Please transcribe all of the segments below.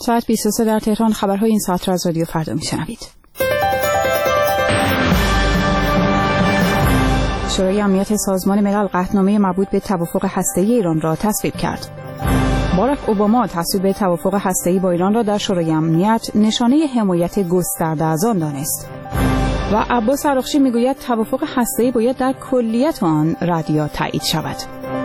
ساعت 23 در تهران. خبرهای این ساعت را از رادیو فردا میشنوید. شورای امنیت سازمان ملل قطعنامه مربوط به توافق هسته‌ای ایران را تصویب کرد. باراک اوباما تصویب توافق هسته‌ای با ایران را در شورای امنیت نشانه حمایت گسترده از آن دانست. و عباس عراقچی میگوید توافق هسته‌ای باید در کلیت آن رد یا تایید شود.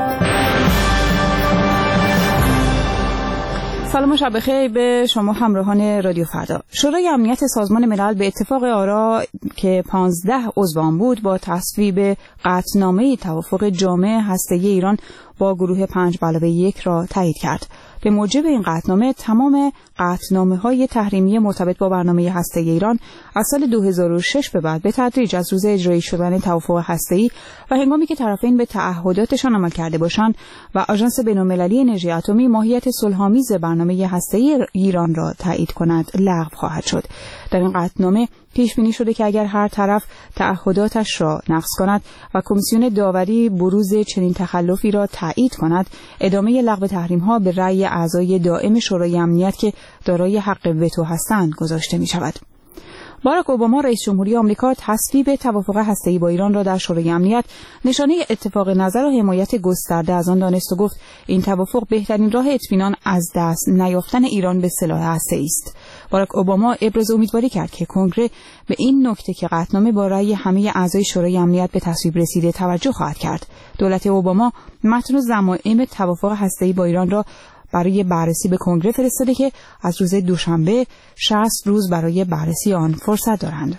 سلام و شب بخیر به شما همراهان رادیو فردا. شورای امنیت سازمان ملل به اتفاق آرا که 15 عضو آن بود با تصویب قطعنامه توافق جامع هسته‌ای ایران با گروه 5+1 را تایید کرد. به موجب این قطعنامه تمام قطعنامه‌های تحریمی مرتبط با برنامه هسته‌ای ایران از سال 2006 به بعد به تدریج از روز اجرایی شدن توافق هسته‌ای و هنگامی که طرفین به تعهداتشان عمل کرده باشند و آژانس بین‌المللی انرژی اتمی ماهیت صلح‌آمیز برنامه هسته‌ای ایران را تایید کند لغو خواهد شد. در این قطعنامه پیش بینی شده که اگر هر طرف تعهداتش را نقض کند و کمیسیون داوری بروز چنین تخلفی را تایید کند، ادامه لغو تحریم‌ها به رأی اعضای دائم شورای امنیت که دارای حق وتو هستند گذاشته می‌شود. باراک اوباما رئیس جمهوری آمریکا تصویب توافق هسته‌ای با ایران را در شورای امنیت نشانه اتفاق نظر و حمایت گسترده از آن دانست و گفت این توافق بهترین راه اطمینان از دست نیافتن ایران به سلاح هسته‌ای است. باراک اوباما ابراز امیدواری کرد که کنگره به این نکته که قطعنامه با رأی همه اعضای شورای امنیت به تصویب رسیده توجه خواهد کرد. دولت اوباما متن و ضمائم توافق هسته‌ای با ایران را برای بررسی به کنگره فرستاده که از روز دوشنبه 60 روز برای بررسی آن فرصت دارند.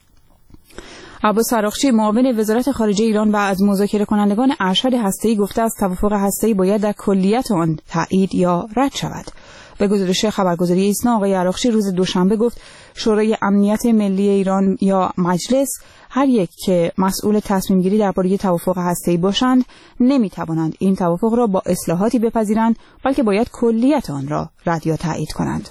عباس عراقچی معاون وزارت خارجه ایران و از مذاکره کنندگان ارشد هسته‌ای گفته است توافق هسته‌ای باید در کلیت آن تایید یا رد شود. به گزارش خبرگزاری ایسنا آقای عراقچی روز دوشنبه گفت شورای امنیت ملی ایران یا مجلس هر یک که مسئول تصمیم گیری درباره توافق هسته‌ای باشند نمی‌توانند این توافق را با اصلاحاتی بپذیرند بلکه باید کلیت آن را رد یا تایید کنند.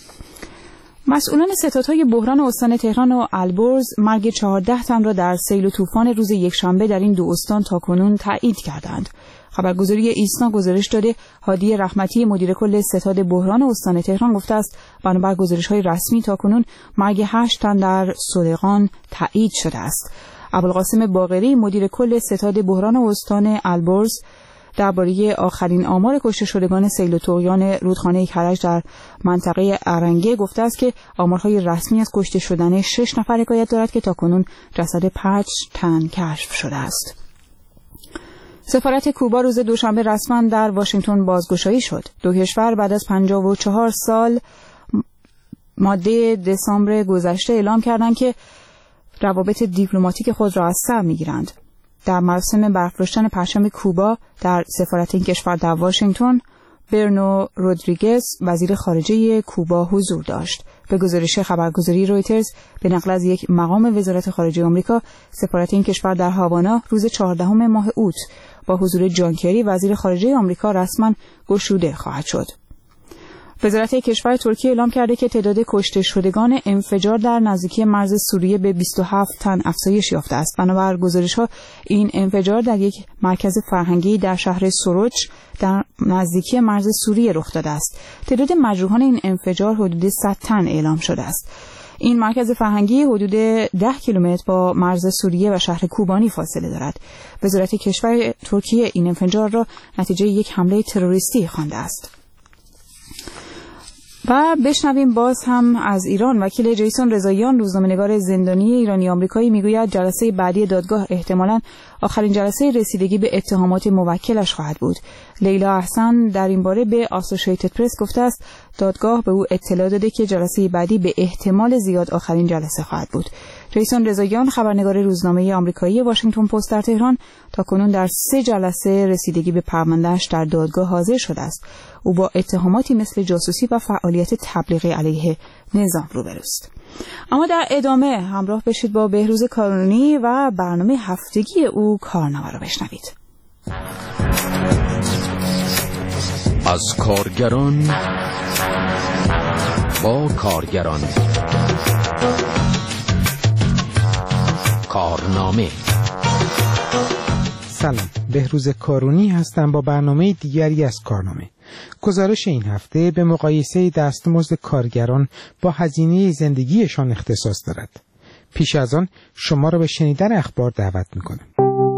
مسئولان ستادهای بحران استان تهران و البرز مرگ 14 تن را در سیل و طوفان روز یکشنبه در این دو استان تاکنون تایید کردند. خبرگزاری ایسنا گزارش داده هادی رحمتی مدیر کل ستاد بحران استان تهران گفته است بنابر گزارش‌های رسمی تاکنون مرگ 8 تن در صدقان تایید شده است. ابوالقاسم باقری مدیر کل ستاد بحران استان البرز درباره آخرین آمار کشته شدگان سیل و طغیان رودخانه کرج در منطقه ارنگه گفته است که آمارهای رسمی از کشته شدن 6 نفر حکایت دارد که تاکنون جسد 5 تن کشف شده است. سفارت کوبا روز دوشنبه رسما در واشنگتن بازگشایی شد. دو کشور بعد از 54 سال ماده دسامبر گذشته اعلام کردند که روابط دیپلماتیک خود را از سر می‌گیرند. در مراسم برافراشتن پرچم کوبا در سفارت این کشور در واشنگتن، برنو رودریگز وزیر خارجه کوبا حضور داشت. به گزارش خبرگزاری رویترز به نقل از یک مقام وزارت خارجه آمریکا، سفارت این کشور در هاوانا روز 14 ماه اوت با حضور جان کری وزیر خارجه آمریکا رسما گشوده خواهد شد. وزارت کشور ترکیه اعلام کرده که تعداد کشته شدگان انفجار در نزدیکی مرز سوریه به 27 تن افزایش یافته است. بنابر گزارش‌ها این انفجار در یک مرکز فرهنگی در شهر سروچ در نزدیکی مرز سوریه رخ داده است. تعداد مجروحان این انفجار حدود 100 تن اعلام شده است. این مرکز فرهنگی حدود 10 کیلومتر با مرز سوریه و شهر کوبانی فاصله دارد. وزارت کشور ترکیه این انفجار را نتیجه یک حمله تروریستی خوانده است. و بشنویم باز هم از ایران. وکیل جیسون رضاییان روزنامه‌نگار زندانی ایرانی آمریکایی میگوید جلسه بعدی دادگاه احتمالاً آخرین جلسه رسیدگی به اتهامات موکلش خواهد بود. لیلا احسن در این باره به آسوشییتد پرس گفته است دادگاه به او اطلاع داده که جلسه بعدی به احتمال زیاد آخرین جلسه خواهد بود. جیسون رضاییان خبرنگار روزنامه آمریکایی واشنگتن پست در تهران تاکنون در 3 جلسه رسیدگی به پرونده‌اش در دادگاه حاضر شده است. او با اتهاماتی مثل جاسوسی و فعالیت تبلیغی علیه نظام روبروست. اما در ادامه همراه بشید با بهروز کارونی و برنامه هفتگی او کارنامه را بشنوید. از کارگران با کارگران کارنامه. سلام، بهروز کارونی هستم با برنامه دیگری از کارنامه. گزارش این هفته به مقایسه دستمزد کارگران با هزینه زندگیشان اختصاص دارد. پیش از آن شما را به شنیدن اخبار دعوت می‌کنم.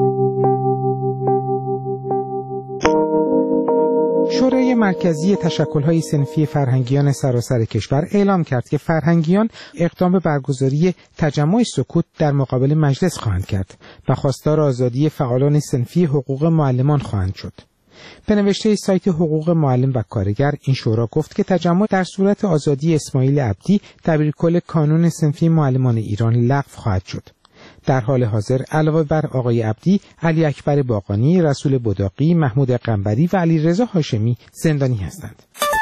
شورای مرکزی تشکل‌های صنفی فرهنگیان سراسر کشور اعلام کرد که فرهنگیان اقدام به برگزاری تجمع سکوت در مقابل مجلس خواهند کرد و خواستار آزادی فعالان صنفی حقوق معلمان خواهند شد. به نوشته سایت حقوق معلم و کارگر، این شورا گفت که تجمع در صورت آزادی اسماعیل عبدی، دبیرکل کانون صنفی معلمان ایران، لغو خواهد شد. در حال حاضر علاوه بر آقای عبدی، علی اکبر باقانی، رسول بداقی، محمود قنبری و علیرضا هاشمی زندانی هستند.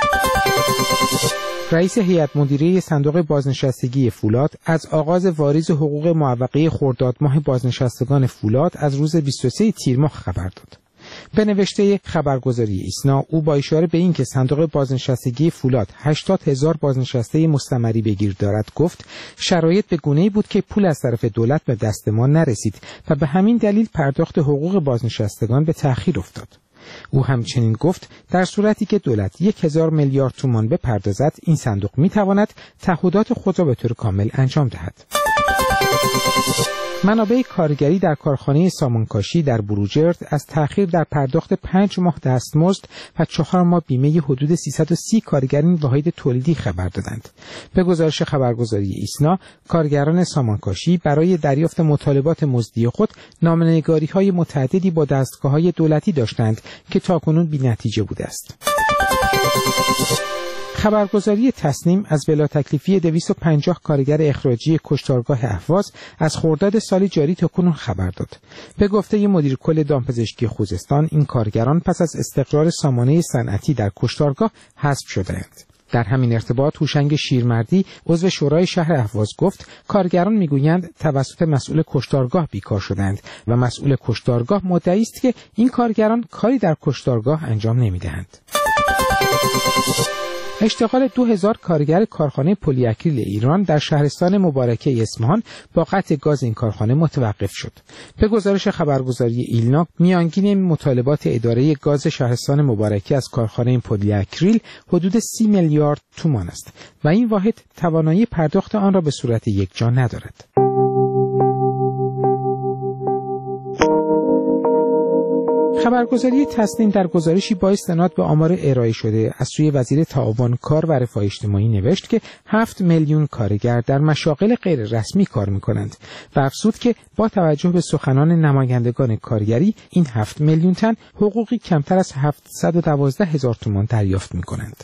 رئیس هیئت مدیره صندوق بازنشستگی فولاد از آغاز واریز حقوق معوقه خرداد ماه بازنشستگان فولاد از روز 23 تیر ماه خبر داد. به نوشته خبرگزاری ایسنا، او با اشاره به اینکه صندوق بازنشستگی فولاد 80,000 بازنشسته مستمری بگیر دارد گفت شرایط به گونه‌ای بود که پول از طرف دولت به دست ما نرسید و به همین دلیل پرداخت حقوق بازنشستگان به تأخیر افتاد. او همچنین گفت در صورتی که دولت 1000 میلیارد تومان بپردازد، این صندوق میتواند تعهدات خود را به طور کامل انجام دهد. منابع کارگری در کارخانه سامانکاشی در بروجرد از تأخیر در پرداخت 5 ماه دستمزد و 4 ماه بیمه حدود 330 کارگر این واحد تولیدی خبر دادند. به گزارش خبرگزاری ایسنا، کارگران سامانکاشی برای دریافت مطالبات مزدی خود نامه‌نگاری‌های متعددی با دستگاه‌های دولتی داشتند که تاکنون بی‌نتیجه بوده است. خبرگزاری تصنیم از بلا تکلیفی 250 کارگر اخراجی کشتارگاه اهواز از خرداد سال جاری تاکنون خبر داد. به گفته مدیر کل دامپزشکی خوزستان، این کارگران پس از استقرار سامانه صنعتی در کشتارگاه حذف شدند. در همین ارتباط هوشنگ شیرمردی، عضو شورای شهر اهواز، گفت کارگران میگویند توسط مسئول کشتارگاه بیکار شدند و مسئول کشتارگاه مدعی است که این کارگران کاری در کشتارگاه انجام نمیدهند. اشتغال 2000 کارگر کارخانه پلی اکریل ایران در شهرستان مبارکه اصفهان با قطع گاز این کارخانه متوقف شد. به گزارش خبرگزاری ایلنا، میانگین مطالبات اداره گاز شهرستان مبارکه از کارخانه پلی اکریل حدود 30 میلیارد تومان است و این واحد توانایی پرداخت آن را به صورت یکجا ندارد. خبرگزاری تصنیم در گزارشی با استناد به آمار ارائه شده از سوی وزیر تعاون کار و رفاه اجتماعی نوشت که 7 میلیون کارگر در مشاغل غیر رسمی کار می‌کنند و افزود که با توجه به سخنان نمایندگان کارگری، این 7 میلیون تن حقوقی کمتر از 712,000 تومان دریافت می‌کنند.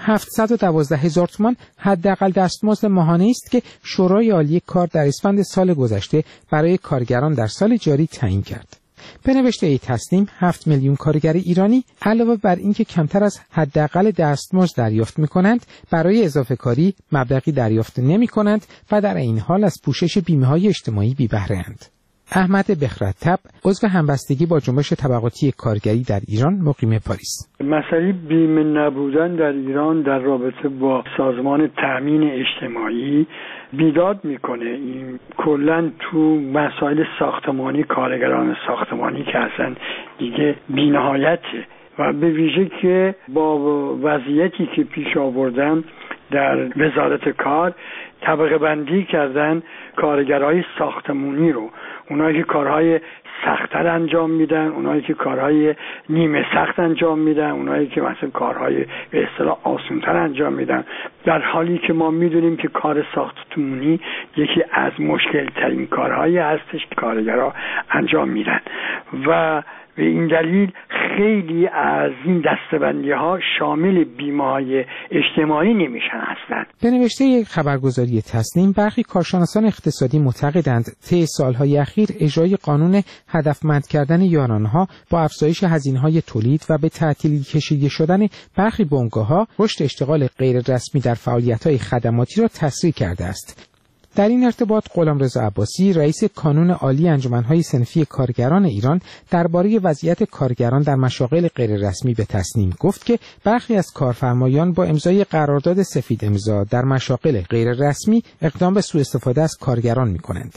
712,000 تومان حداقل دستمزد ماهانه است که شورای عالی کار در اسفند سال گذشته برای کارگران در سال جاری تعیین کرد. به نوشته تصنیم، 7 میلیون کارگر ایرانی علاوه بر اینکه کمتر از حداقل دستمزد دریافت می‌کنند، برای اضافه کاری مبلغی دریافت نمی‌کنند و در این حال از پوشش بیمه‌های اجتماعی بی بهره اند. احمد بخرتب، عضو همبستگی با جنبش طبقاتی کارگری در ایران، مقیم پاریس: مسئله بیمه نبودن در ایران در رابطه با سازمان تأمین اجتماعی بیداد میکنه. این کلا تو مسائل ساختمانی، کارگران ساختمانی که اصلا دیگه بی‌نهایته و به ویژه که با وضعیتی که پیش آوردن در وزارت کار طبقه بندی کردن کارگرای ساختمانی رو، اونایی که کارهای سخت‌تر انجام میدن، اونایی که کارهای نیمه سخت انجام میدن، اونایی که مثلا کارهای به اصطلاح آسان‌تر انجام میدن، در حالی که ما میدونیم که کار ساختمانی یکی از مشکل‌ترین کارهایی هستش که کارگرها انجام میدن و به این دلیل خیلی از این دسته‌بندی‌ها شامل بیمه‌های اجتماعی نمیشن اصلا. به نوشته خبرگزاری تصنیم، برخی کارشناسان اقتصادی معتقدند طی سالهای اخیر اجرای قانون هدفمند کردن یارانه‌ها با افزایش هزینه‌های تولید و به تعطیلی کشیده شدن برخی بنگاه‌ها رشد اشتغال غیر رسمی در فعالیت‌های خدماتی را تسریع کرده است. در این ارتباط غلامرضا عباسی، رئیس کانون عالی انجمن‌های صنفی کارگران ایران، درباره وضعیت کارگران در مشاغل غیر رسمی به تصنیم گفت که برخی از کارفرمایان با امضای قرارداد سفید امضا در مشاغل غیر رسمی اقدام به سوء استفاده از کارگران می‌کنند.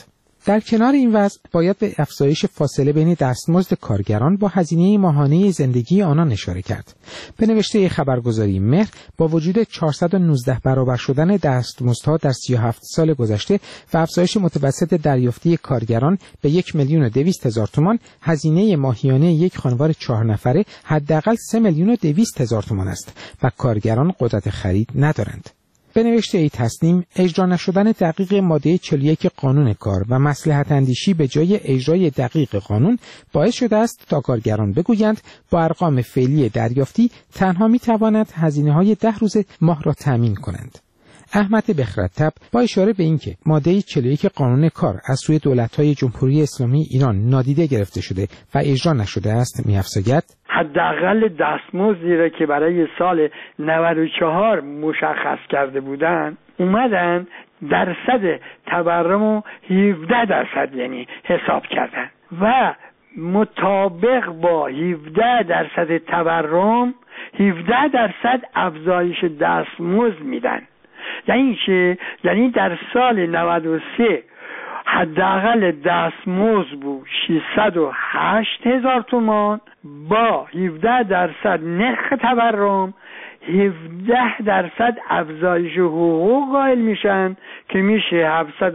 در کنار این وضع باید به افزایش فاصله بین دستمزد کارگران با هزینه ماهانه زندگی آنان اشاره کرد. به نوشته خبرگزاری مهر، با وجود 419 برابر شدن دستمزدها در 37 سال گذشته و افزایش متوسط دریافتی کارگران به 1,200,000 تومان، هزینه ماهیانه یک خانوار 4 نفره حداقل 3,200,000 تومان است و کارگران قدرت خرید ندارند. به نوشته ای تصنیم، اجرا نشدن دقیق ماده 41 قانون کار و مصلحت اندیشی به جای اجرای دقیق قانون باعث شده است تا کارگران بگویند با ارقام فعلی دریافتی تنها می‌توانند هزینه‌های 10 روز ماه را تامین کنند. احمد بخردتب با اشاره به اینکه ماده 41 قانون کار از سوی دولت‌های جمهوری اسلامی ایران نادیده گرفته شده و اجرا نشده است می‌افزاید: حداقل دستمزدی را که برای سال 94 مشخص کرده بودند اومدن درصد تورم 17% یعنی حساب کردن و مطابق با 17% تورم 17% افزایش دستمزد میدن. یعنی چه؟ یعنی در سال 93 حداقل دستمزد بود 608,000 تومان، با 17% نرخ تورم 17% افزایش حقوق قائل میشن که میشه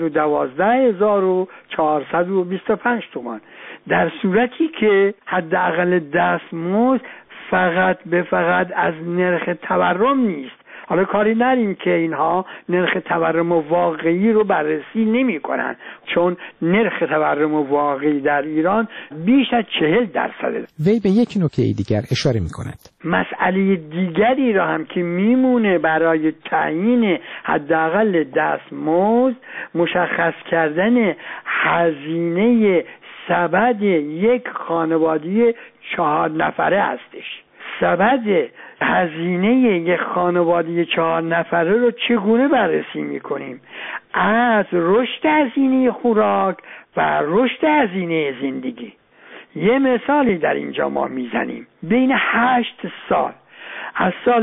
712,425 تومان، در صورتی که حداقل دستمزد فقط از نرخ تورم نیست. حالا کاری نریم که اینها نرخ تورم واقعی رو بررسی نمی کنن، چون نرخ تورم واقعی در ایران بیش از 40%. وی به یک نکته دیگر اشاره می کند. مسئله دیگری را هم که میمونه برای تعیین حداقل دستمزد مشخص کردن هزینه سبد یک خانواده 4 نفره هستش. سبد هزینه یک خانواده 4 نفره رو چگونه بررسی میکنیم؟ از رشد هزینه خوراک و رشد هزینه زندگی. یه مثالی در اینجا ما میزنیم. بین 8 سال، از سال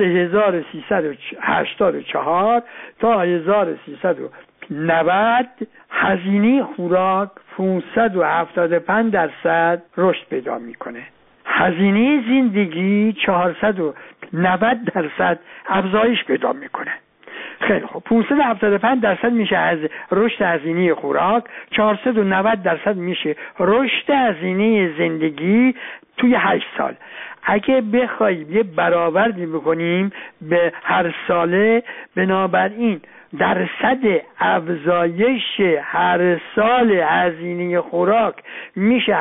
1384 تا 1390 هزینه خوراک 575% رشد پیدا میکنه. هزینه زندگی 490% افزایش پیدا میکنه. خیلی خوب، 575% میشه از رشد هزینه خوراک، 490% میشه رشد هزینه زندگی توی 8 سال. اگه بخوایم یه برآوردی بکنیم به هر ساله، بنابراین درصد افزایش هر سال هزینه خوراک میشه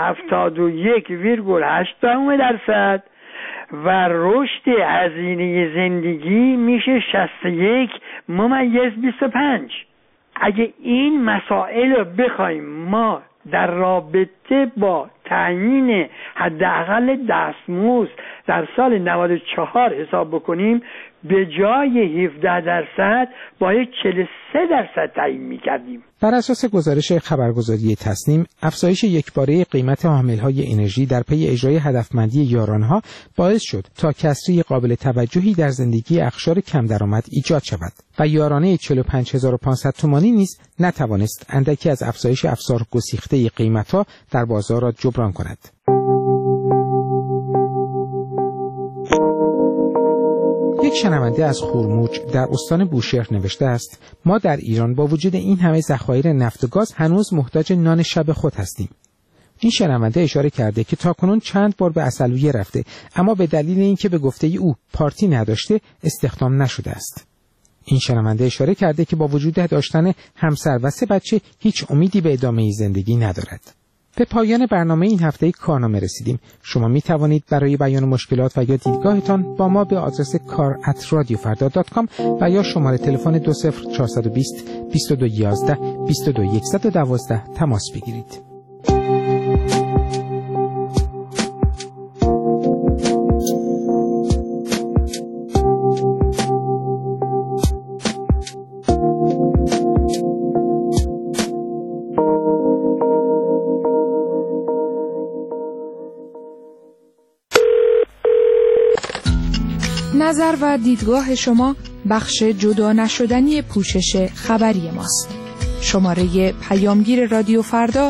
71.8% و رشد هزینه زندگی میشه 61.25. اگه این مسائل رو بخوایم ما در رابطه با تعیین حداقل دستمزد در سال 94 حساب بکنیم، به جای 17% باید 43% تعیین می‌کردیم. بر اساس گزارش خبرگزاری تصنیم، افزایش یکباره قیمت حامل‌های انرژی در پی اجرای هدفمندی یارانها باعث شد تا کسری قابل توجهی در زندگی اقشار کم درآمد ایجاد شود و یارانه 45500 تومانی نیز نتوانست اندکی از افزایش افزار گسیخته قیمت‌ها در بازار را جبران کند. یک شنونده از خورموج در استان بوشهر نوشته است: ما در ایران با وجود این همه ذخایر نفت و گاز هنوز محتاج نان شب خود هستیم. این شنونده اشاره کرده که تاکنون چند بار به عسلویه رفته، اما به دلیل اینکه به گفته او پارتی نداشته استخدام نشده است. این شنونده اشاره کرده که با وجود داشتن همسر و 3 بچه هیچ امیدی به ادامه زندگی ندارد. به پایان برنامه این هفته کارنامه رسیدیم. شما می توانید برای بیان مشکلات و یا دیدگاهتان با ما به آدرس kar@radiofarda.com و یا شماره تلفن 20420 2211 22112 تماس بگیرید. نظر و دیدگاه شما بخش جدا نشدنی پوشش خبری ماست. شماره پیامگیر رادیو فردا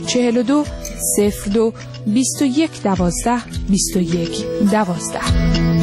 0042 02 21 12 21 12.